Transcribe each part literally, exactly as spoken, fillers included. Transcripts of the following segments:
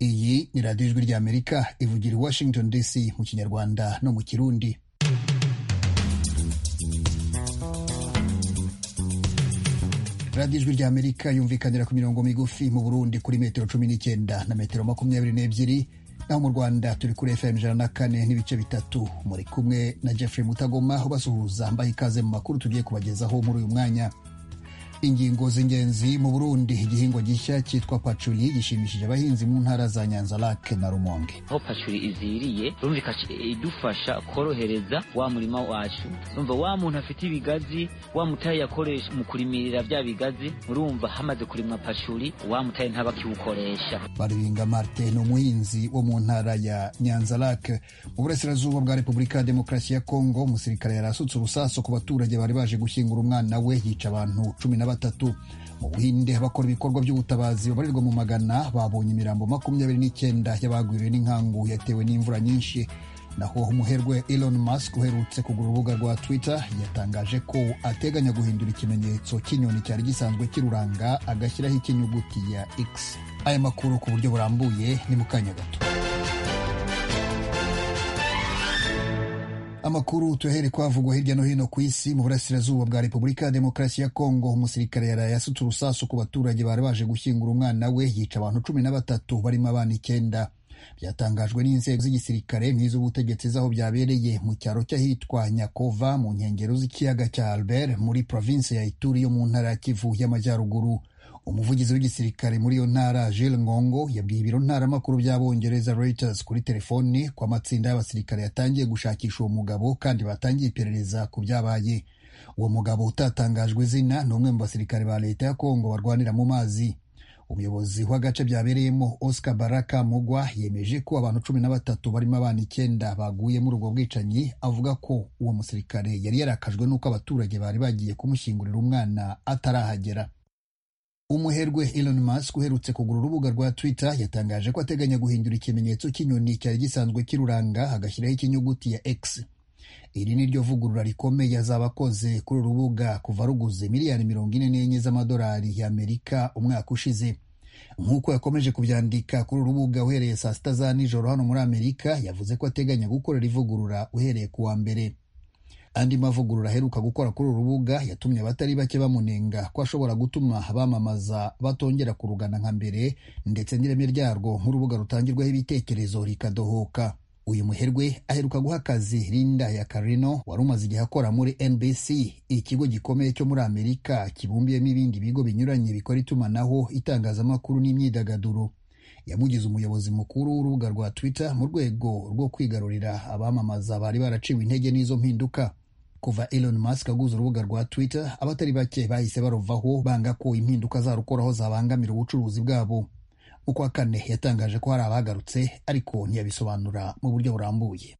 Iyi ni radiyo ijwi ry'Amerika ivugira i Washington D C mu Kinyarwanda no mu Kirundi. Radiyo ijwi ry'Amerika yumvikanira ku mirongo migufi mu Burundi kuri metero cumi n'icyenda na metero makumyabiri n'ebyiri, naho mu Rwanda turi kuri F M ijana na kane n'ibice bitatu. Muri kumwe na Jeffrey Mutagoma ubasuhuza, mbaha ikaze mu makuru tugiye kubagezaho muri uyu mwanya. Ingingo z'ingenzi mu Burundi: igihingwa gishya cyitwa paculi gishimishije abahinzi mu ntara za Nyanza-Lac na Rumonge. Aho paculi iziriye rumvika idufasha korohereza wa murima wacu. Urumva wa muntu afite ibigazi, wa mutaye yakoresha mu kurimirira bya bigazi, urumva hamaze kurimwa paculi wa mutaye ntabakiwukoresha. Baribinga Martin, umuhinzi wo mu ntara ya Nyanza-Lac mu burasirazuba bwa Repubulika ya Demokarasi ya Kongo, umusirikare yarasutse urusaso ku baturage bari baje gushyingura umwana we, yica abantu cumi na batatu. Mu Buhinde bakora ibikorwa by'ubutabazi babarirwa mu magana babonye imirambo makumyabiri n'icyenda y'abagwiriwe n'inkangu yatewe n'imvura nyinshi. Naho umuherwe Elon Musk uherutse kugura urubuga rwa Twitter yatangaje ko ateganya guhindura ikimenyetso cy'inyoni cyari gisanzwe kiruranga agashyiraho ikinyuguti ya X. Aya makuru ku buryo burambuye ni mu kanya gato. Amakuru tuhere kwavugwa hirya no hino ku isi. Mu burasirazuba bwa Repubulika ya Demokarasi ya Kongo, umusirikare yaraye asutse urusasu ku baturage bari baje gushyingura umwana we, yica abantu cumi na batatu barimo abana icyenda. Byatangajwe n'inzego z'igisirikare n'iz'ubutegetsi z'aho byabereye mu cyaro cy'ahitwa Nyakova mu nkengero z'ikiyaga cya Albert muri province ya Ituri yo mu ntara ya Kivu y'Amajyaruguru. Umuvugizi w'igisirikare muri iyo ntara, Jules Ngongo, yabwiye ibiro ntaramakuru by'Abongereza Reuters kuri telefoni ko amatsinda y'abasirikare yatangiye gushakisha uwo mugabo kandi batangiye iperereza ku byabaye. Uwo mugabo utatangajwe izina ni umwe mu basirikare ba leta ya Kongo barwanira mu mazi. Umuyobozi w'agace byabereyemo, Oscar Baraka Mugwa, yemeje ko abantu cumi na batatu barimo abana icyenda baguye muri ubwo bwicanyi, avuga ko uwo musirikare yari yarakajwe n'uko abaturage bari bagiye kumushyingurira umwana atarahagera. Umuherwe Elon Musk uherutse kugura urubuga rwa Twitter yatangaje ko ateganya guhindura ikimenyetso cy'inyoni cyari gisanzwe kiruranga agashyiraho ikinyuguti ya X. Iri ni ryo vugurura rikomeye azaba akoze kuri uru rubuga kuva ruguze miliyari mirongo ine n'enye z'amadolari y'Amerika umwaka ushize. Nk'uko yakomeje kubyandika kuri uru rubuga uhereye saa sita za nijoro hano muri Amerika, yavuze ko ateganya gukorera ivugurura uhereye ku wa mbere. Andi mavugurura aheruka gukora kuri uru rubuga yatumye abatari bake bamunenga ko ashobora gutuma abamamaza batongera kurugana nka mbere, ndetse n'ireme ryarwo nk'urubuga rutangirwaho ibitekerezo rikadohoka. Uyu muherwe aheruka guha akazi Linda Yaccarino wari umaze igihe akora muri N B C, ikigo gikomeye cyo muri Amerika kibumbiyemo ibindi bigo binyuranye bikora itumanaho, itangazamakuru n'imyidagaduro. Yamugize umuyobozi mukuru w'urubuga rwa Twitter mu rwego rwo kwigarurira abamamaza bari baraciwe intege n'izo mpinduka. Kuva Elon Musk aguze urubuga rwa Twitter, abatari bake bahise baruvaho banga ko impinduka zarukoraho zabangamira ubucuruzi bwabo. Uko kane yatangaje ko hari abagarutse ariko ntiyabisobanura mu buryo burambuye.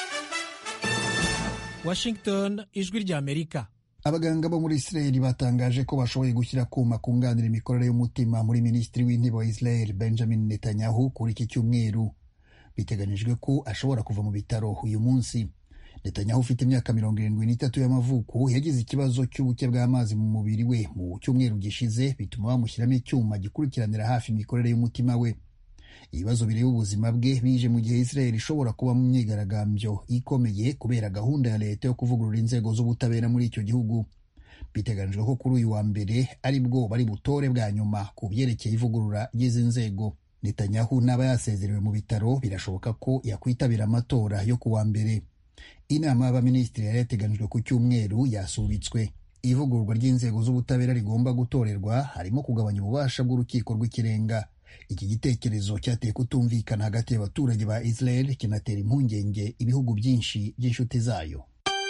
Washington, ijwi ry'Amerika. Abaganga bo muri Israel batangaje ko bashoboye gushyira kuma kunganira imikorere y'umutima muri Minisitiri w'Intebe wa Israel Benjamin Netanyahu kuri iki cyumweru. Biteganijwe ko ashobora kuva mu bitaro uyu munsi. Netanyahu ufite imyaka mirongo irindwi n'itatu y'amavuko yagize ikibazo cy'ubuke bw'amazi mu mubiri we mu cyumweru gishize, bituma bamushyiramo icyuma gikurikiranira hafi imikorere y'umutima we. Ibibazo bireba ubuzima bwe bije mu gihe Israel ishobora kuba mu myigaragambyo ikomeye kubera gahunda ya leta yo kuvugurura inzego z'ubutabera muri icyo gihugu. Biteganijwe ko kuri uyu wa mbere ari bwo bari butore bwa nyuma ku byerekeye ivugurura ry'izi nzego. Netanyahu n'aba yasezerewe mu bitaro birashoboka ko yakwitabira amatora yo ku wa mbere. Inama y'abaminisitiri yari yateganijwe ku cyumweru yasubitswe. Ivugururwa ry'inzego z'ubutabera rigomba gutorerwa harimo kugabanya ububasha bw'urukiko rw'ikirenga. Iki gitekerezo cyateye kutumvikana hagati y'abaturage ba Israel, kinatera impungenge ibihugu byinshi by'inshuti zayo.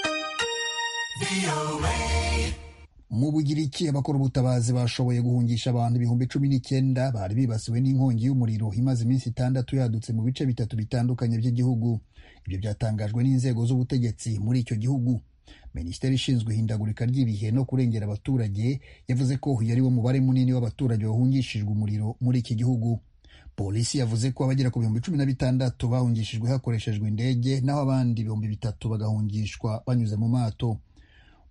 Mu Bugiriki, abakora ubutabazi bashoboye guhungisha abantu ibihumbi cumi n'icyenda bari bibasiwe n'inkongi y'umuriro imaze iminsi itandatu yadutse mu bice bitatu bitandukanye by'igihugu. Ibyo byatangajwe n'inzego z'ubutegetsi muri icyo gihugu. Minisiteri ishinzwe ihindagurika ry'ibihe no kurengera abaturage yavuze ko uyu ari wo mubare munini w'abaturage bahungishijwe umuriro muri iki gihugu. Polisi yavuze ko abagera ku bihumbi cumi na bitandatu bahungishijwe hakoreshejwe indege, naho abandi ibihumbi bitatu bagahungishwa banyuze mu mato.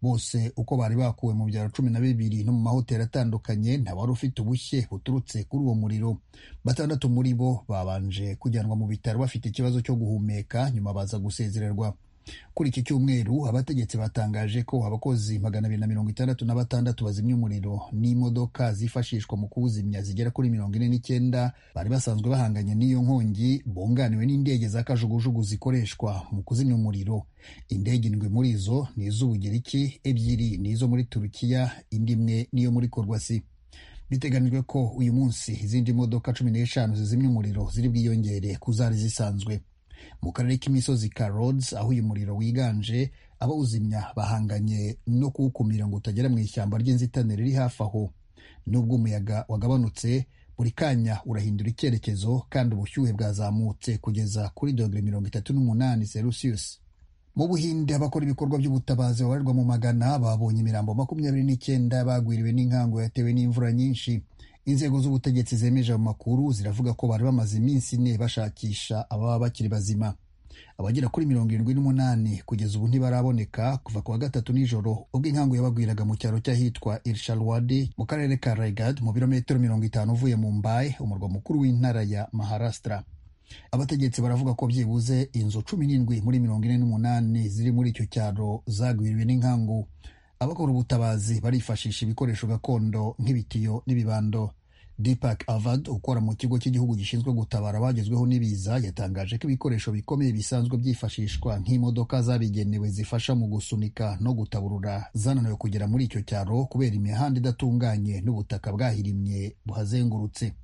bose uko bari bakuwe mu byaro cumi na bibiri no mu mahoteli atandukanye nta wari ufite ubushye buturutse kuri uwo muriro. Batandatu muri bo babanje kujyanwa mu bitaro bafite ikibazo cyo guhumeka, nyuma baza gusezererwa. Kuri iki cyumweru abategetsi batangaje ko abakozi magana abiri na mirongo itandatu na batandatu bazimya umuriro n'imodoka zifashishwa mu kuwuzimya zigera kuri mirongo ine n'icyenda bari basanzwe bahanganye n'iyo nkongi, bunganiwe n'indege za kajugujugu zikoreshwa mu kuzimya umuriro. Indege indwi muri izo ni iz'Ubugiriki, ebyiri ni izo muri Turukiya, indi imwe niyo muri Korwasi. Biteganijwe ko uyu munsi izindi modoka cumi n'eshanu zizimya umuriro ziri bwiyongere ku zari zisanzwe. Mu karere k'imisozi ka Rhodes aho uyu muriro wiganje, abawuzimya bahanganye no kuwukumira ngo utagera mu ishyamba ry'inzitane riri hafi aho. Nubwo umuyaga wagabanutse, buri kanya urahindura icyerekezo kandi ubushyuhe bwazamutse kugeza kuri dogere mirongo itatu n'umunani Celsius. Mu Buhinde abakora ibikorwa by'ubutabazi babarirwa mu magana babonye imirambo makumyabiri n'icyenda bagwiriwe n'inkangu yatewe n'imvura nyinshi. Inzego z'ubutegetsi zemeje mu makuru ziravuga ko bari bamaze iminsi ine bashakisha ababa bakiri bazima. Abagera kuri mirongo irindwi n'umunani kugeza ubu ntibaraboneka kuva ku wa gatatu nijoro ubwo inkangu yabagwiraga mu cyaro cy'ahitwa Irshalwadi mu karere ka Raigad mu birometero mirongo itanu uvuye mu Mumbai, umurwa mukuru w'intara ya Maharashtra. Abategetsi baravuga ko byibuze inzu cumi n'indwi muri mirongo ine n'umunani ziri muri icyo cyaro zagwiriwe n'inkangu. Abakora ubutabazi barifashisha ibikoresho gakondo nk'ibitiyo n'ibibando. Deepak Avad ukora mu kigo cy'igihugu gishinzwe gutabara abagezweho n'ibiza yatangaje ko ibikoresho bikomeye bisanzwe byifashishwa nk'imodoka zabigenewe zifasha mu gusunika no gutaburura zananiwe kugera muri icyo cyaro kubera imihanda idatunganye n'ubutaka bwahirimye buhazengurutse.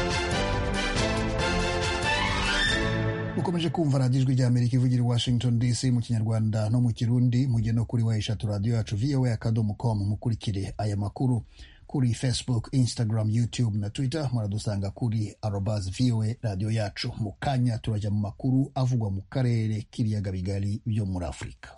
Ukomeje kumva radiyo ijwi ry'Amerika ivugira i Washington D C mu Kinyarwanda no mu Kirundi, mujye no kuri wa eshatu radiyo yacu V O A akadomo com mukurikire aya makuru. Kuri Facebook, Instagram, YouTube na Twitter muradusanga kuri arobase V O A radiyo yacu. Mu kanya turajya mu makuru avugwa mu karere k'ibiyaga bigari byo muri Afurika.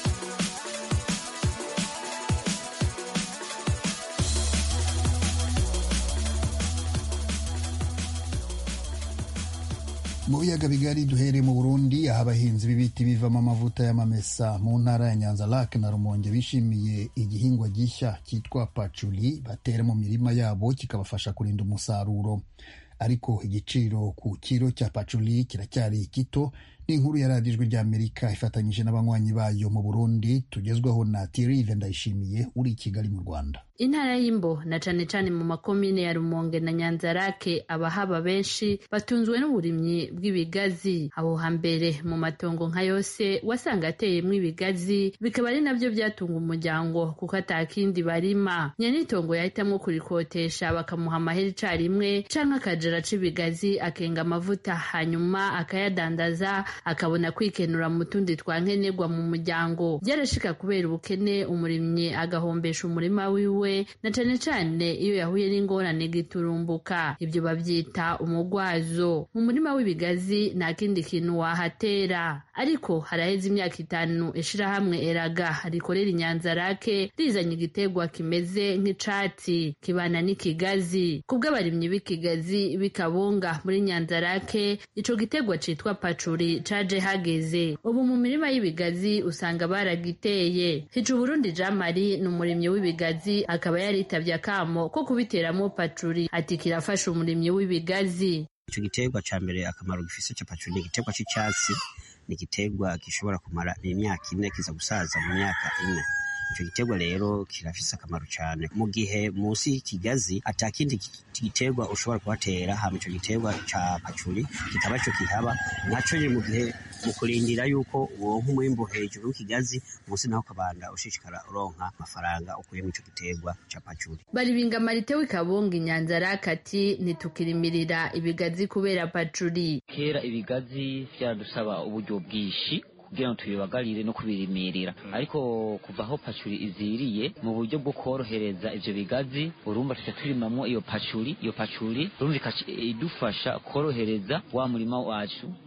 Mu biyaga bigari duhere mu Burundi aho abahinzi b'ibiti bivamo amavuta y'amamesa mu ntara ya Nyanza-Lac na Rumonge bishimiye igihingwa gishya cyitwa paculi batera mu mirima yabo kikabafasha kurinda umusaruro. Ariko igiciro ku kiro cya paculi kiracyari gito. N'inkuru ya radiyo ijwi ry'Amerika ifatanyije n'abanywanyi bayo mu Burundi tugezweho na Thierry Vendayishimiye uri i Kigali mu Rwanda. Intara y'Imbo na cane cane mu makomine ya Rumonge na Nyanza-Lac abahaba benshi batunzwe n'uburimyi bw'ibigazi. Aho hambere mu matongo nka yose wasanga ateyemwo ibigazi, bikaba ari navyo byatunga umuryango kuko atakindi barima. Nyanitongo yahitamwo kurikotesha bakamuha amahera icarimwe canke akajera c'ibigazi akenga amavuta hanyuma akayadandaza akabona kwikenura mu tundi twankenerwa mu muryango. Byarashika kubera ubukene umurimyi agahombesha umurima wiwe na cane cane iyo yahuye n'ingorane giturumbuka. Ibyo babyita umugwazo. Mu murima w'ibigazi nta kindi kintu wahatera. Ariko haraheze imyaka itanu ishirahamwe Eraga rikorera Nyanza-Lac rizanye igiterwa kimeze nk'icatsi kibana n'ikigazi. Kubw'abarimyi b'ikigazi bikabunga muri Nyanza-Lac ico giterwa citwa paculi caje hageze. Ubu mu mirima y'ibigazi usanga baragiteye. Hicu Burundi Jean Marie ni umurimyi w'ibigazi akaba yaritavye akamo ko kubiteramo paculi ati kirafasha umurimyi w'ibigazi. Ico giterwa ca mbere akamaro gifise ca paculi ni igiterwa c'icatsi, ni igiterwa gishobora kumara imyaka ine kiza gusaza mu myaka ine. Ico giterwa rero kirafise akamaro cyane mu gihe munsi y'ikigazi atakindi giterwa ushobora kuhatera. Hama ico giterwa ca paculi kikaba cyo kihaba naco mu gihe mu kurindira yuko uwonka umwimbu hejuru w'ikigazi, munsi naho kabanda ushishikara uronka amafaranga ukuye mu ico giterwa ca paculi. Baribinga Marite w'Ikabunga Nyanza-Lac ati ntitukirimirira ibigazi kubera paculi. Kera ibigazi byadusaba uburyo bwishi kugira ngo tubibagarire no kubirimirira, ariko kuva aho paculi iziriye mu buryo bwo korohereza ivyo bigazi urumva tuca turimamwo iyo paculi. Iyo paculi urumva idufasha korohereza wa murima wacu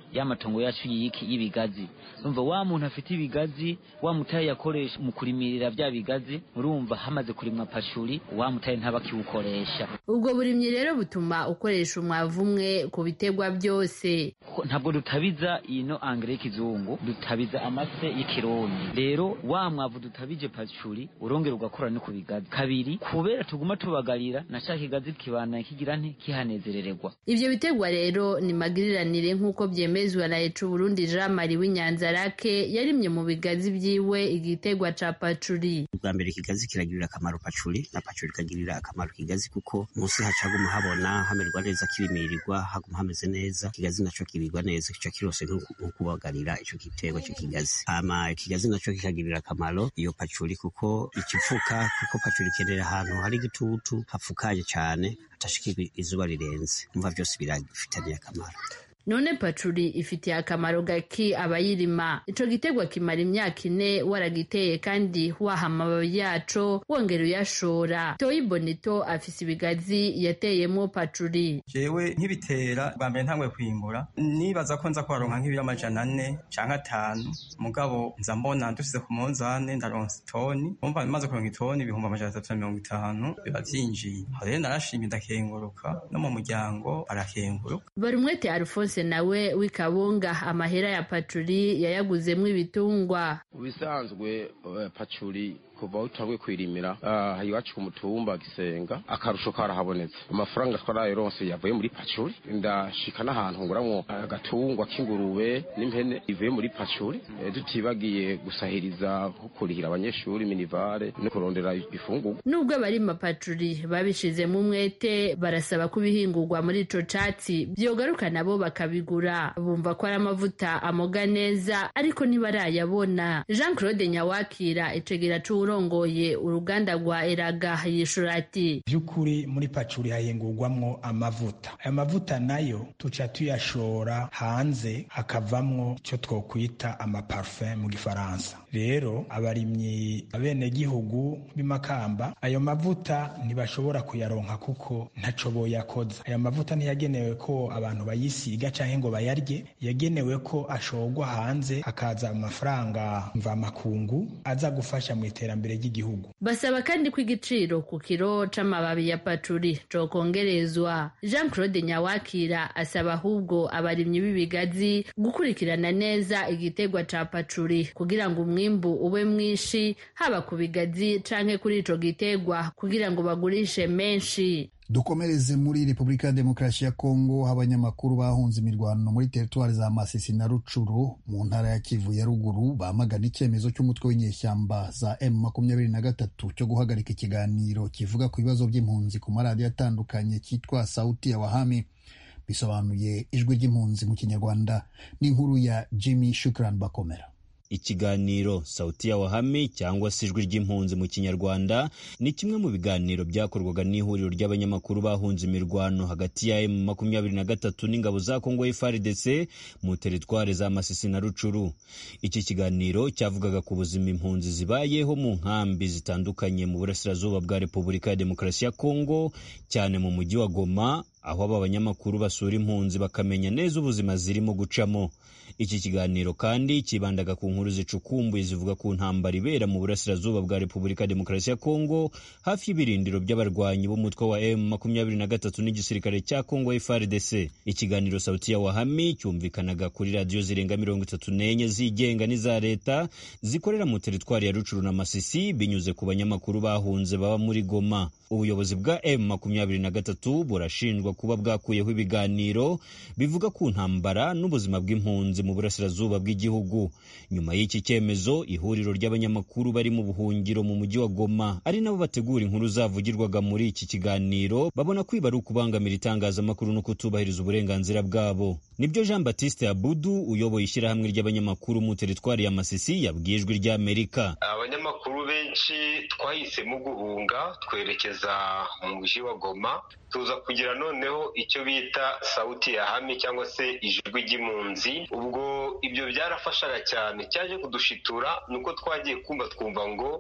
y'amatongo yacu y'iki y'ibigazi. Urumva wa muntu afite ibigazi wa mutaye yakoresha mu kurimirira bya bigazi, urumva hamaze kurimwa pashuri wa mutaye ntabakiwukoresha. Ubwo burimyi rero butuma ukoresha umwavu umwe ku biterwa byose. Ntabwo dutabiza ino angre kizungu, dutabiza amase y'ikirundi. Rero wa mwavu dutabije pashuri urongera ugakora no ku bigazi. Kabiri, kubera tuguma tubagarira nashaka igazi kibana kigira nti kihanezerererwa. Ivyo biterwa rero ni magiriranire nk'uko byemezwa na Ecu Burundi Jean Marie w'Inyanzarake yarimye mu bigazi byiwe igiterwa ca pacuri. Ubwa mbere ikigazi kiragirira akamaro pacuri na pacuri kagirira akamaro kigazi kuko munsi hacaguma habona hamerwa neza kibimirirwa haguma hameze neza ikigazi naco kibirwa neza ico kirose nko kubagarira ico giterwa cyo kigazi. Ama ikigazi naco kikagirira akamaro iyo pacuri kuko ikifuka kuko pacuri kenera ahantu hari gitutu hapfukaje cyane atashikirwa izuba rirenze. Umva byose birafitanye akamaro. None pacuri ifitiye akamaro gaki abayirima. Ico giterwa kimara imyaka ine waragiteye kandi waha amababi yaco wongera uyashora. Toyi Bonito afise ibigazi yateyemo pacuri. Jewe nkibitera bwa mbere ntangwe kwimbura nibaza ko nza kwaronka nk'ibiro amajana ane canke atanu, mugabo nza mbona ndusize ku munzane ndaronsa itoni, umva bimaze kuronka itoni ibihumbi amajana atatu na mirongo itanu biba vyinjiye. Rero narashimye ndakenguruka no mu muryango barakenguruka. Barumwete Alphonse nawe w'Ikabunga amahera ya pacuri yayaguzemwo ibitungwa. Ubisanzwe pacuri kuva utangwe kwirimira uh, iwacu ku mutumba Gisenga akarusho karahabonetse. Amafaranga twarayironse yavuye muri pacuri, ndashika n'ahantu nguramwo agatungwa uh, k'ingurube n'impene ivuye muri pacuri. E, dutibagiye gusahiriza kurihira abanyeshuri minivare no kurondera ifungurwa. Nubwo abarima pacuri babishizemo umwete barasaba kubihingurwa muri ico catsi byogaruka nabo bakabigura. Bumva ko ari amavuta amoga neza ariko ntibarayabona. Jean Claude Nyawakira icegera c'u rongoye uruganda rwa Eraga yishura ati byukuri muri pacuri hayengurwamwo amavuta. Aya mavuta nayo tuca tuyashora hanze hakavamwo icyo twokwita amaparfum mu gifaransa. Rero abarimyi abene gihugu b'imakamba ayo mavuta ntibashobora kuyaronka kuko ntaco boyakoza. Aya mavuta ntiyagenewe ko abantu bayisiga canke ngo bayarye, yagenewe ko ashorwa hanze akaza amafaranga mva makungu aza gufasha mu iterambere mbere y'igihugu. Basaba kandi ko igiciro ku kiro c'amababi ya pacuri cokongerezwa. Jean Claude Nyawakira asaba ahubwo abarimyi b'ibigazi gukurikirana neza igiterwa ca pacuri kugira ngo umwimbu ube mwishi haba ku bigazi canke kuri ico giterwa kugira ngo bagurishe menshi. Dukomereze muri Republika ya Demokarasi ya Kongo. Abanyamakuru bahunze imirwano muri teritwari za Masisi na Rucuru mu ntara ya Kivu ya ruguru bamagana icyemezo cy'umutwe w'inyeshyamba za M makumyabiri na gatatu cyo guhagarika ikiganiro kivuga ku bibazo by'impunzi ku maradiyo atandukanye cyitwa Sauti ya Wahami, bisobanuye ijwi ry'impunzi mu Kinyarwanda. N'inkuru ya Jimmy Shukran Bakomera. Ikiganiro Sauti ya Wahami cyangwa se ijwi ry'impunzi mu Kinyarwanda ni kimwe mu biganiro byakorwaga n'ihuriro ry'abanyamakuru bahunze imirwano hagati ya M makumyabiri na gatatu n'ingabo za Kongo F A R D C mu teritwari za Masisi na Rucuru. Iki kiganiro cyavugaga ku buzima impunzi zibayeho mu nkambi zitandukanye mu burasirazuba bwa Repubulika ya Demokarasi ya Kongo, cyane mu mujyi wa Goma, aho aba banyamakuru basura impunzi bakamenya neza ubuzima zirimo gucamo. Iki kiganiro kandi kibandaga ku nkuru zicukumbuye zivuga ku ntambara ibera mu burasirazuba bwa Repubulika ya Demokarasi ya Kongo hafi y'ibirindiro by'abarwanyi b'umutwe wa M makumyabiri na gatatu n'igisirikare cya Kongo F A R D C. Ikiganiro Sauti ya Wahami cyumvikanaga kuri radio zirenga mirongo itatu n'enye zigenga n'iza leta zikorera mu teritwari ya Rucuru na Masisi binyuze ku banyamakuru bahunze baba muri Goma. Ubuyobozi bwa M makumyabiri na gatatu burashinjwa kuba bwakuyeho ibiganiro bivuga ku ntambara n'ubuzima bw'impunzi mu burasirazuba bw'igihugu. Nyuma y'iki cyemezo, ihuriro ry'abanyamakuru bari mu buhungiro mu mujyi wa Goma ari nabo bategura inkuru zavugirwaga muri iki kiganiro babona kwiba ari ukubangamira itangazamakuru no kutubahiriza uburenganzira bwabo. Nibyo Jean Baptiste Abudu uyoboye ishyirahamwe ry'abanyamakuru mu teritwari ya Masisi yabwiye ijwi ry'Amerika. Abanyamakuru benshi twahisemo guhunga twerekeza mu mujyi wa Goma, tuza kugira noneho icyo bita Sauti ya Wahami cyangwa se ijwi ry'impunzi. Ubwo ibyo byarafashaga cyane, cyaje kudushitura nuko twagiye kumva twumva ngo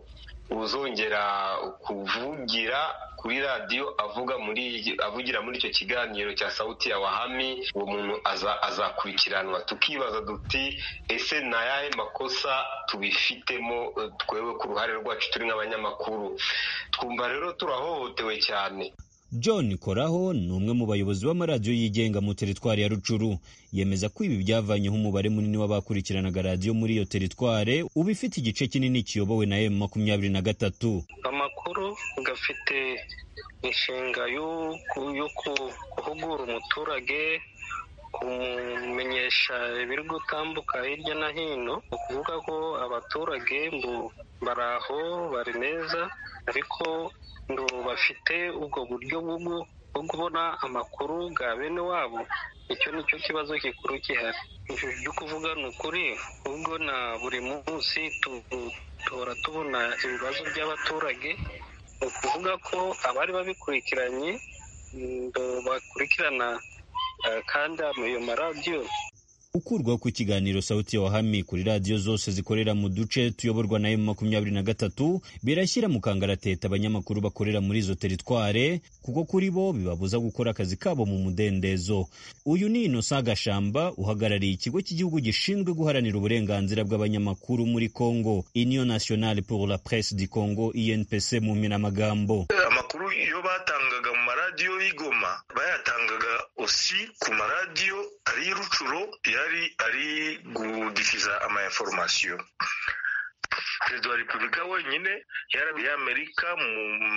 uzongera kuvugira kuri radiyo avuga muri avugira muri icyo kiganiro cya Sauti ya Wahami, uwo muntu azakurikiranwa. Tukibaza duti ese ni ayahe makosa tubifitemo twewe ku ruhare rwacu turi nk'abanyamakuru? Twumva rero turahohotewe cyane. John Koraho ni umwe mu bayobozi b'amaradiyo yigenga mu teritwari ya Rucuru. Yemeza ko ibi byavanyeho umubare munini w'abakurikiranaga radiyo muri iyo teritwari uba ifite igice kinini kiyobowe na M makumyabiri na gatatu. Amakuru gafite inshinga yo guhugura umuturage, kumenyesha ibiri gutambuka hirya na hino, ukuvuga ko abaturage mbu baraho bari neza, ariko ndo bafite ubwo buryo bwo kubona amakuru ga bene wabo. Icyo nicyo kibazo gikuru gihari. Ibyo kuvuga ni ukuri, ubwo na buri munsi tuhora tubona ibibazo by'abaturage, ukuvuga ko abari babikurikiranye bakurikirana kandi ayo maradiyo. Ukurwaho ku kiganiro Sauti ya Wahami kuri radiyo zose zikorera mu duce tuyoborwa na M makumyabiri na gatatu birashyira mu kangarateta abanyamakuru bakorera muri izo teritware, kuko kuri bo bibabuza gukora akazi kabo mu mudendezo. Uyu ni Innocent Gashamba uhagarariye ikigo cy'igihugu gishinzwe guharanira uburenganzira bw'abanyamakuru muri Congo, Union Nationale pour la Presse du Congo, I N P C mu minamagambo. Amakuru iyo batangaga mu maradiyo y'Igoma bayatangaga osi ku maradiyo ari Rucuro yari ari gudifiza ama information. Perezida wa Repubulika wenyine yarabi y'Amerika mu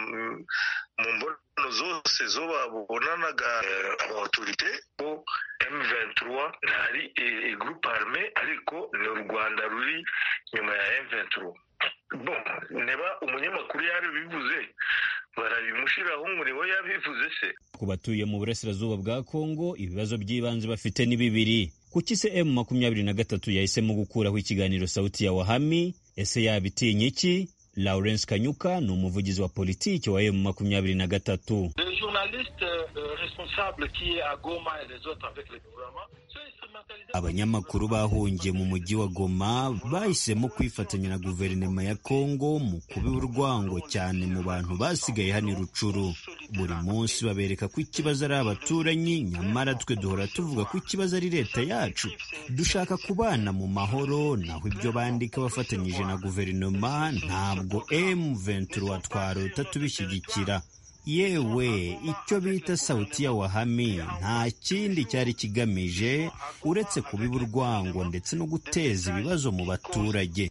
mu mbono zose zo babonanaga abautorite ko M vingt-trois ntari e groupe armé, ariko ni u Rwanda ruri nyuma ya M vingt-trois. Bon, neba umunyamakuru yari bivuze barabimushiraho umurimo yabivuze se. Ku batuye mu burasirazuba bwa Kongo ibibazo by'ibanze bafite ni bibiri. Kuki se M makumyabiri na gatatu yahisemo gukuraho ikiganiro Sauti ya Wahami? Ese yabitinye iki? Lawrence Kanyuka ni umuvugizi wa politiki wa M makumyabiri na gatatu. Les journalistes responsables qui est à Goma et les autres avec le gouvernement. Abanyamakuru bahungiye mu mujyi wa Goma bahisemo kwifatanya na guverinoma ya Kongo mu kuba urwango cyane mu bantu basigaye hano Rucuru. Buri munsi babereka ko ikibazo ari abaturanyi, nyamara twe duhora tuvuga ko ikibazo ari leta yacu. Dushaka kubana mu mahoro, naho ibyo bandika bafatanyije na guverinoma ntabwo M vingt-trois twarota tubishyigikira. Yewe icyo bita Sauti ya Wahami nta kindi cyari kigamije uretse kubiba urwango ndetse no guteza ibibazo mu baturage.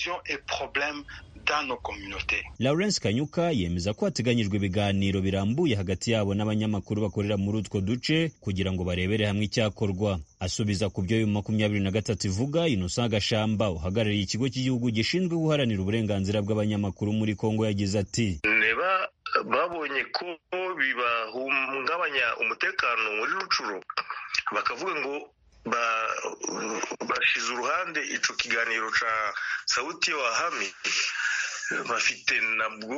Lawrence Kanyuka yemeza ko hateganyijwe ibiganiro birambuye hagati yabo n'abanyamakuru bakorera muri utwo duce kugira ngo barebere hamwe icyakorwa. Asubiza ku byo makumyabiri na gatatu ivuga, Innocent Gashamba uhagarariye ikigo cy'igihugu gishinzwe guharanira uburenganzira bw'abanyamakuru muri Kongo yagize ati: Neba babonye ko bibahungabanya umutekano muri Rucuru, bakavuga ngo bashize uruhande ico kiganiro ca Sauti ya Wahami, bafite nabwo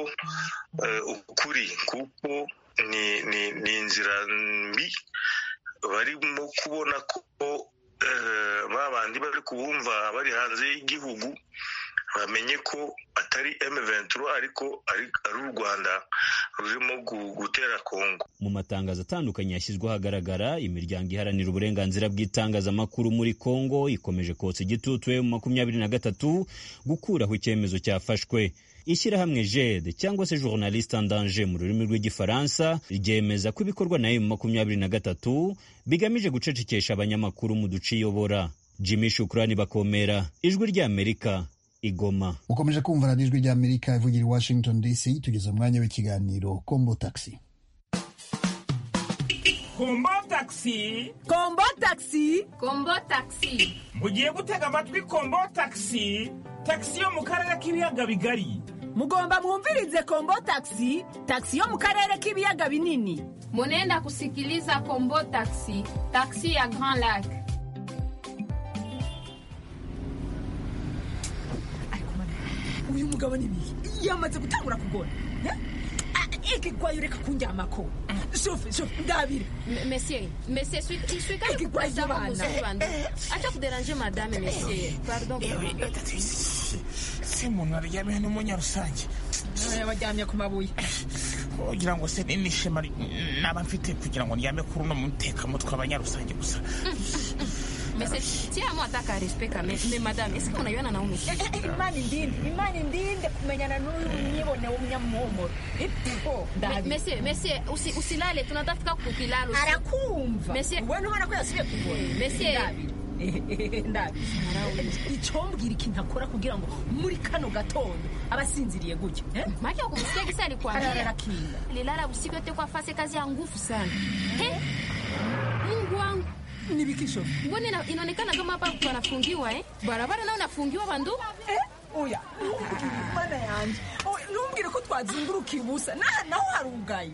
ukuri kuko ni ni ni inzira mbi barimo kubona ko babandi bari kubumva bari hanze y'igihugu bamenye ko atari M vingt-trois ariko ari u Rwanda rurimo gutera Kongo. Mu matangazo atandukanye yashyizwe ahagaragara, imiryango iharanira uburenganzira bw'itangazamakuru muri Kongo ikomeje kotsa igitutu M makumyabiri na gatatu gukuraho icyemezo cyafashwe. Ishyirahamwe J E D cyangwa se Journaliste en Danger mu rurimi rw'igifaransa ryemeza ko ibikorwa na M makumyabiri na gatatu bigamije gucecekesha abanyamakuru mu duce iyobora. Jimmy Shukrani Bakomera, Ijwi ry'Amerika, Igoma. Ukomeje kumva radiyo Ijwi ry'Amerika ivugira i Washington D C. Tugeze umwanya w'ikiganiro Kombo Taxi. Kombo Taxi, Kombo Taxi, Kombo Taxi. Mugiye gutega amatwi Kombo Taxi, taxi yo mu karere k'ibiyaga bigari. Mugomba mwumvirize Kombo Taxi, taxi yo mu karere k'ibiyaga binini. Munenda kusikiliza Kombo Taxi, taxi ya Grand Lac. Uyu mugabo ni biki? Yamaze gutangura kugona. Eki kwa yureka kunjamako. Shofi, shofi, ndabire. Monsieur, monsieur, suis suis quand même pas dans mon Acha ku déranger madame, monsieur. Pardon. si umuntu waryamye n'umunyarusange yabaryamye ku mabuye kugira ngo se n'ishema naba mfite kugira ngo ndyame kuri uno mutekamutwe abanyarusange gusa. Mais c'est tiens-moi attaque à respect quand même. Mais madame, est-ce qu'on a eu un Naomi? Imani ndinde, imani ndinde kumenyana n'uyu nyibone w'umunyamuhumuro. Ipfo. Monsieur, monsieur, usi usilale tunataka kukilalo. Arakumva. Monsieur, wewe ntubona ko yasubiye kugora. Monsieur. Ndabi. Icombwira ikintu akora kugira ngo muri kano gatondo abasinziriye gutya. Eh? Maki ukumsikia kisa alikwambia. Ararakinda. Lilala usiku yote kwa fase kazi ya nguvu sana. Eh? Mungu wangu. Ni bikisho. Mbona inaonekana kama hapa panafungiwa eh? Barabara nayo nafungiwa bandu? Eh? Oya. Bana yanje. Oh, numbwire ko twazinguruka ibusa. Na naho harugaye.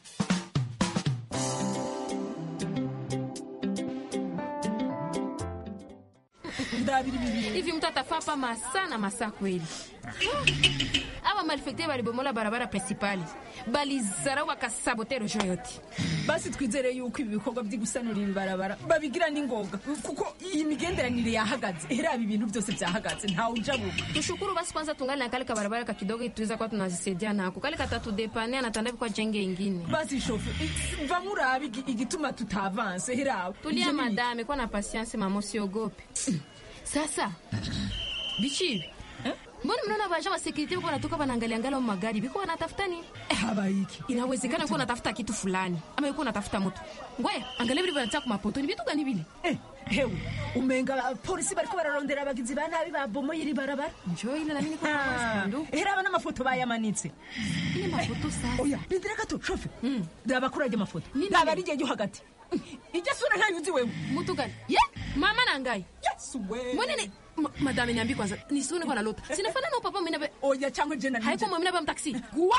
Hivi mtu atafaa pa masaa na masaa kweli. Aba malfekte balibomola barabara principale. Balizara wakasabote rojo yote. Basi twizere yuko ibi bikorwa by'igusanura ibi barabara babigira n'ingoga kuko iyi migenderanire yahagaze. Era ibi bintu byose byahagaze nta ujabuka. Tushukuru basi kwanza tungali na kale ka barabara ka kidogo tuweza kwa tunazisaidia nako. Kale katatu depane anatanda kwa jenge ingine. Basi shofu va murabi igituma tutavanse herawe. Tulia madame kwa na patience mama usiogope. Sasa bichi eh? Mbona mnaona baje wa security wako wanatoka wanaangalia angalia magari biko wanatafuta nini? Eh, haba hiki. Inawezekana uko unatafuta kitu fulani ama uko unatafuta moto. Ngoya, angalia vile wanataka kwa mapoto ni vitu gani vile? Eh, hewe. Umenga polisi bariko bararondera abagizi ba nabi babomoye iri barabara. Njoo ile na mimi kwa kwasandu. Era abana mafoto bayamanitse. Ile mafoto sasa. Oya, bindira gato shofe. Mm. Daba kuraje mafoto. Nini? Daba rije yo hagati. Ija sura nta yuzi wewe. Mutu gani? Ye? Mama nangai. Yes wewe. Mbona ni madame niambi kwanza. Nisione kwa na lota. Sinafana na papa mimi na oya chango jena. Haiko mimi na ba taxi.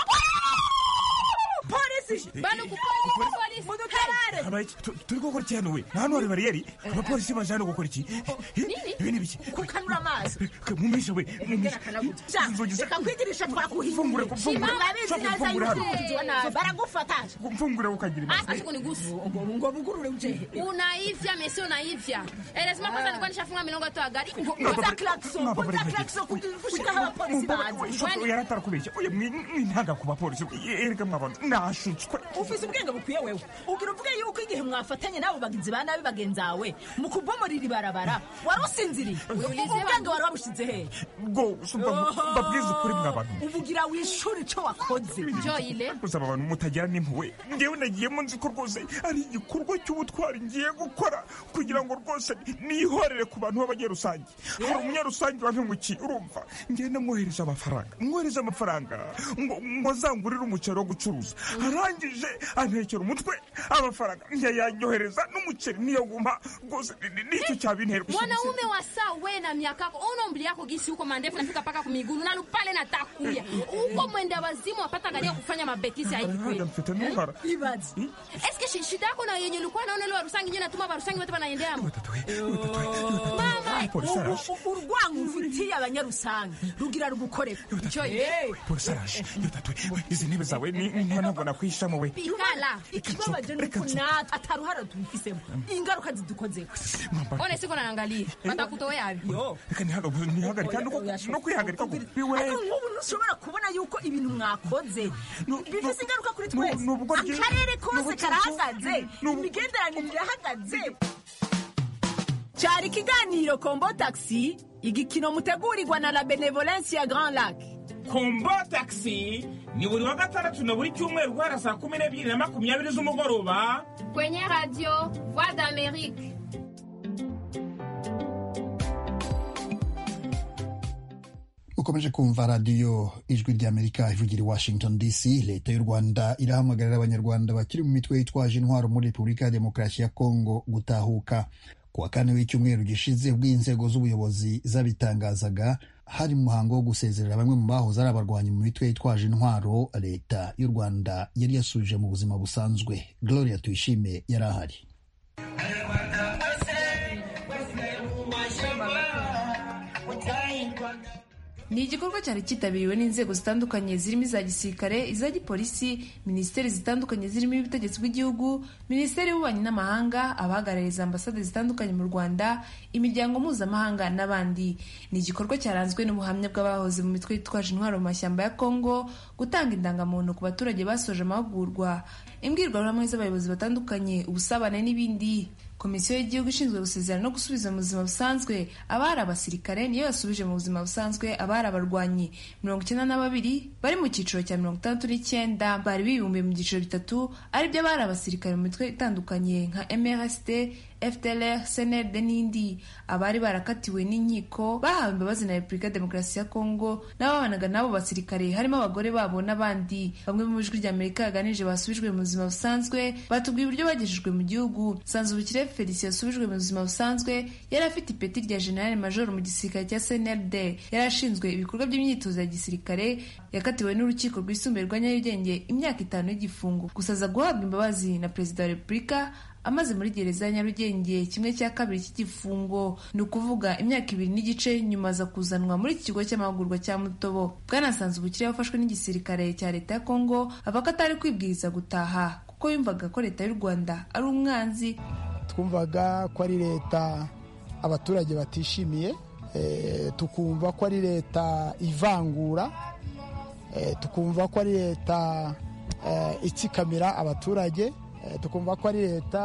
Polisi. Bano ku polisi. Mudukarare. Abaye turi gukora cyane we. Hano hari bariyeri. Abapolisi bajana gukora iki? Nini? Ibini biki? Kukanura amazi. Mumisha we. Ngera kanagutu. Reka kwigirisha twakuhifungura. Fungura. Fungura. Baragufata. Fungura ukagira. Asa siku ni gusu. Ngo bugurure uje. Unaivya mesi unaivya. Elezima kwanza nilikuwa nishafunga milongo tu ya gari. Ngoza klaxon. Ngoza klaxon kushika hapa polisi baadhi. Yaratara kubeshya. Oya mwintaga kuba polisi. Erega mwabona. Nashutswe. Ufise ubwenge bukwiye wewe. Ugira uvuge yuko igihe mwafatanye nabo bagizi ba nabi bagenzawe mu kubomorira ibarabara warusinziri. Ubwenge wari wabushize he? Go sumba babwiza kuri mwabantu. Uvugira wishuri cyo wakoze. Njoo ile. Usaba abantu mutagira n'impuwe. Ngewe nagiye mu nzi ko rwose ari igikorwa cy'ubutwari ngiye gukora kugira ngo rwose nihorere ku bantu b'abanyarusange. Hari umunyarusange wantunguki urumva. Ngiye namwohereje amafaranga. Mwohereje amafaranga ngo ngo zangurira umuceri wo gucuruza. Arangije antekera umutwe amafaranga nyayanyohereza n'umuceri niyo guma rwose nicyo cyabintera. Mwanaume wa saa wewe na miaka yako una umri yako gisi huko mandefu nafika paka kumiguru na lupale na takuya. Uko mwenda wazimu wapata galia kufanya mabekisi haiki kweli. Mfite numara. Ibazi. Eske shida yako na yenye ulikuwa naona leo rusangi nyinyi natuma barusangi wote banaendea hapo. Mama, urwangu ufitiye abanyarusangi rugira rugukoreka. Joy. Polisi yotatwe. Izi ntebe zawe ni ntabwo nakwishamo we. Pikala. Ikibabaje nuko nat ataruhara tubifisemo. Ingaruka zidukozeko. One siko naangalia. Batakutoa yabi. Yo. Reka nihaga nihagarika no kwihagarika ko biwe. Nk'ubu ntushobora kubona yuko ibintu mwakoze bifise ingaruka kuri twese. Akarere kose karahagaze. Imigenderanire irahagaze. Cyari kiganiro Kombo Taxi, igikino mutegurirwa na la Benevolence ya Grand Lac. Kombo Taxi ni buri wa gatandatu na buri cyumweru guhera saa kumi n'ebyiri na makumyabiri z'umugoroba kwenye radio Voix d'Amérique. ukomeje kumva radiyo ijwi ry'Amerika ivugira i Washington D C. Leta y'u Rwanda irahamagarira abanyarwanda bakiri mu mitwe yitwaje intwaro muri Repubulika ya Demokarasi ya Kongo gutahuka. Ku wa kane w'icyumweru gishize ubwo inzego z'ubuyobozi zabitangazaga hari umuhango wo gusezerera bamwe mu bahoze ari abarwanyi mu mitwe yitwaje intwaro, leta y'u Rwanda yari yasubije mu buzima busanzwe. Gloria Tuyishime yari ahari. Ni igikorwa cyari cyitabiriwe n'inzego zitandukanye zirimo iza gisirikare, iza gipolisi, minisiteri zitandukanye zirimo ubutegetsi bw'igihugu, minisiteri y'ububanyi n'amahanga, abahagarariza ambasade zitandukanye mu Rwanda, imiryango mpuzamahanga n'abandi. Ni igikorwa cyaranzwe n'ubuhamya bw'abahoze mu mitwe yitwaje intwaro mu mashyamba ya Kongo, gutanga indangamuntu ku baturage basoje amahugurwa, imbwirwaruhame z'abayobozi batandukanye, ubusabane n'ibindi. Komisiyo y'igihugu ishinzwe gusezerana no gusubiza mu buzima busanzwe abari abasirikare niyo yasubije mu buzima busanzwe abari abarwanyi mirongo icyenda na babiri bari mu cyiciro cya mirongo itandatu n'icyenda bari bibumbiye mu byiciro bitatu aribyo abari abasirikare mu mitwe itandukanye nka M R S D, F D L R, C N L D n'indi. Abari barakatiwe n'inkiko bahawe imbabazi na Repubulika Demokarasi ya Kongo n'ababanaga n'abo basirikare harimo abagore babo n'abandi. Bamwe mu ijwi rya Amerika yaganije basubijwe mu buzima busanzwe batubwiye uburyo bagejejwe mu gihugu. Sanzubukire Felicien yasubijwe mu buzima busanzwe yari afite ipeti rya General Major mu gisirikare cya C N L D, yari ashinzwe ibikorwa by'imyitozo ya gisirikare, yakatiwe n'urukiko rwisumbuye rwa Nyarugenge imyaka itanu y'igifungo, gusa aza guhabwa imbabazi na Perezida wa Repubulika amaze muri gereza ya Nyarugenge kimwe cya kabiri cy'igifungo, ni ukuvuga imyaka ibiri n'igice nyuma aza kuzanwa muri iki kigo cy'amahugurwa cya Mutobo. Bwana Sanzubukire wafashwe n'igisirikare cya leta ya Kongo avuga ko atari kwibwiriza gutaha kuko yumvaga ko leta y'u Rwanda ari umwanzi. Twumvaga ko ari leta abaturage batishimiye, e, tukumva ko ari leta ivangura, e, tukumva ko ari leta e, itsikamira abaturage, tukumva ko ari leta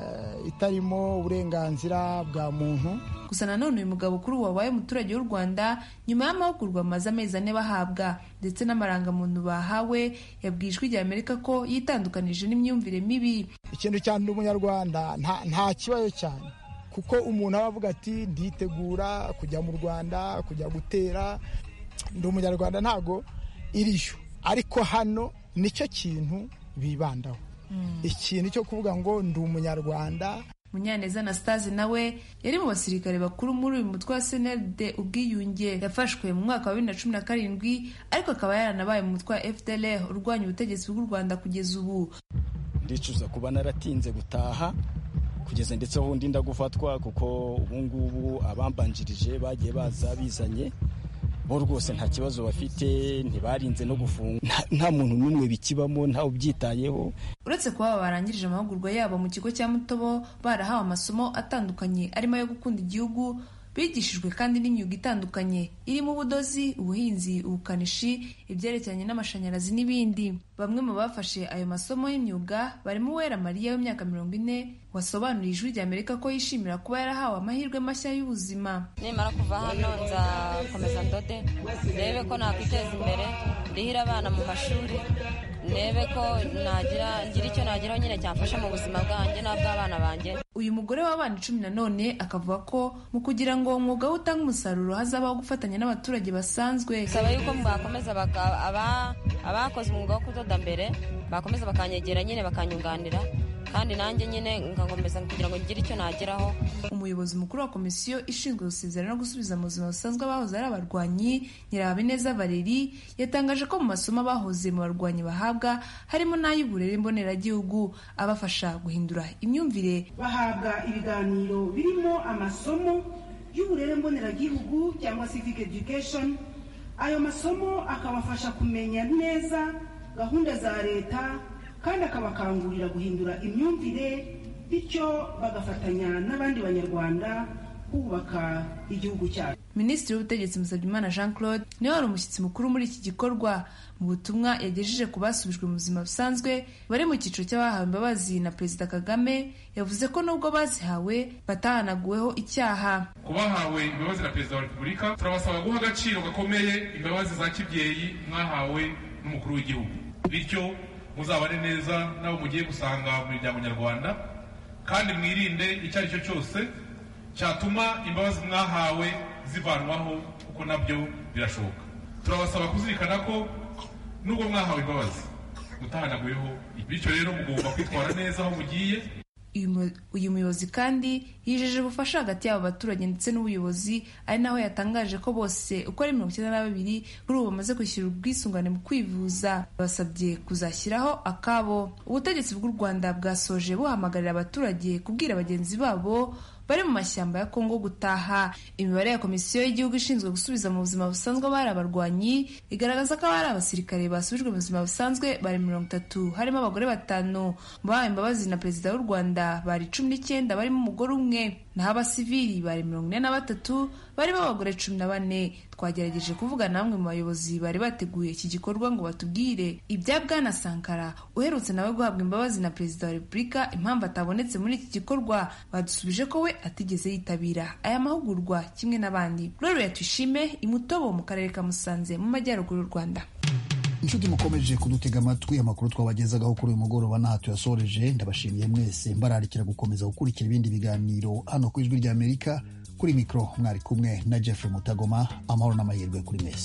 itarimo uburenganzira bwa muntu. Gusa nanone uyu mugabo kuri ubu wabaye umuturage w'u Rwanda nyuma y'amahugurwa amaze amezi ane bahabwa ndetse n'amarangamuntu bahawe, yabwiye ijwi rya Amerika ko yitandukanije n'imyumvire mibi. Ikintu cyane umunyarwanda nta, nta kibazo cyane kuko umuntu aba avuga ati nditegura kujya mu Rwanda kujya gutera, ndi umunyarwanda ntago iriyo, ariko hano nicyo kintu bibandaho. Mm. Ikintu cyo kuvuga ngo ndi umunyarwanda. Munyaneza Anastase nawe yari mu basirikare bakuru muri uyu mutwe wa C N L D ubwiyunge, yafashwe mu mwaka wa bibiri na cumi na karindwi ariko akaba yaranabaye mu mutwe wa F D L R urwanya ubutegetsi bw'u Rwanda kugeza ubu. Ndicuza kuba naratinze gutaha kugeza ndetse aho ndinda gufatwa kuko ubu ngubu abambanjirije bagiye baza bizanye bo rwose nta kibazo bafite, ntibarinze no gufunga, nta muntu n'umwe bikibamo, nta ubyitayeho. Uretse kuba barangirije amahugurwa yabo mu kigo cya Mutobo barahawe amasomo atandukanye arimo yo gukunda igihugu, bigishijwe kandi n'imyuga itandukanye irimo ubudozi, ubuhinzi, ubukanishi, ibyerekeranye n'amashanyarazi n'ibindi. Bamwe mu bafashe ayo masomo y'imyuga barimo Uwera Mariya w'imyaka mirongo ine wasobanuriye ijwi rya Amerika ko yishimira kuba yarahawe amahirwe mashya y'ubuzima. Nimara kuva hano nzakomeza ndode ndebe ko nakwiteza imbere, ndihira abana mu mashuri, ndebe ko nagira ngira icyo nageraho nyine cyamfasha mu buzima bwanjye n'abw'abana banjye. Uyu mugore w'abana icumi nanone akavuga ko mu kugira ngo umwuga we utange umusaruro hazabaho gufatanya n'abaturage basanzwe. Saba yuko mwakomeza abakoze umwuga wo kudoda mbere bakomeza bakanyegera nyine bakanyunganira, kandi nanjye nyine ngakomeza kugira ngo ngire icyo nageraho. Umuyobozi mukuru wa komisiyo ishinzwe gusezerana no gusubiza mu buzima busanzwe abahoze ari abarwanyi, Nyirabineza Valeri, yatangaje ko mu masomo abahoze mu barwanyi bahabwa harimo n'ay'uburere mboneragihugu abafasha guhindura imyumvire. Bahabwa ibiganiro birimo amasomo y'uburere mboneragihugu cyangwa civic education. Ayo masomo akabafasha kumenya neza gahunda za leta kandi akabakangurira guhindura imyumvire, bityo bagafatanya n'abandi banyarwanda kubaka igihugu cyacu. Minisitiri w'ubutegetsi Musabyimana Jean Claude niwe wari umushyitsi mukuru muri iki gikorwa. Mu butumwa yagejeje ku basubijwe mu buzima busanzwe bari mu cyiciro cy'abahawe imbabazi na Perezida Kagame, yavuze ko nubwo bazihawe batahanaguweho icyaha. Ku bahawe imbabazi na Perezida wa Repubulika turabasaba guha agaciro gakomeye imbabazi za kibyeyi mwahawe n'umukuru w'igihugu, bityo muzabane neza nabo mugiye gusanga mu miryango nyarwanda, kandi mwirinde icyo ari cyo cyose cyatuma imbabazi mwahawe zivanwaho kuko nabyo birashoboka. Turabasaba kuzirikana ko nubwo mwahawe imbabazi mutahanaguyeho, bityo rero mugomba kwitwara neza aho mugiye. Uyu muyobozi kandi yijeje ubufasha hagati y'abo baturage ndetse n'ubuyobozi, ari naho yatangaje ko bose uko ari mirongo icyenda na babiri kuri ubu bamaze kwishyura ubwisungane mu kwivuza. Basabye kuzashyiraho akabo. Ubutegetsi bw'u Rwanda bwasoje buhamagarira abaturage kubwira bagenzi babo bari mu mashyamba ya Kongo gutaha. Imibare ya komisiyo y'igihugu ishinzwe gusubiza mu buzima busanzwe abari abarwanyi igaragaza ko abari abasirikare basubijwe mu buzima busanzwe bari mirongo itatu, harimo abagore batanu. Mu bahawe imbabazi na perezida w'u Rwanda bari cumi n'icyenda, barimo umugore umwe, naho abasivili bari mirongo ine na batatu, barimo abagore cumi na bane. Twagerageje kuvugana namwe mu bayobozi bari bateguye iki gikorwa ngo batubwire ibya Bwana Sankara uherutse nawe guhabwa imbabazi na perezida wa Repubulika impamvu atabonetse muri iki gikorwa. Badusubije ko we atigeze yitabira aya mahugurwa kimwe n'abandi. Gloria Tuyishime, Imutobo mu karere ka Musanze mu majyaruguru y'u Rwanda. Inshuti mukomeje kudutega amatwi, amakuru twabagezagaho kuri uyu mugoroba n'aha tuyasoreje. Ndabashimiye mwese, mbararikira gukomeza gukurikira ibindi biganiro hano ku Ijwi ry'Amerika. Kuri mikro mwari kumwe na Jeffrey Mutagoma. Amahoro n'amahirwe kuri mwese.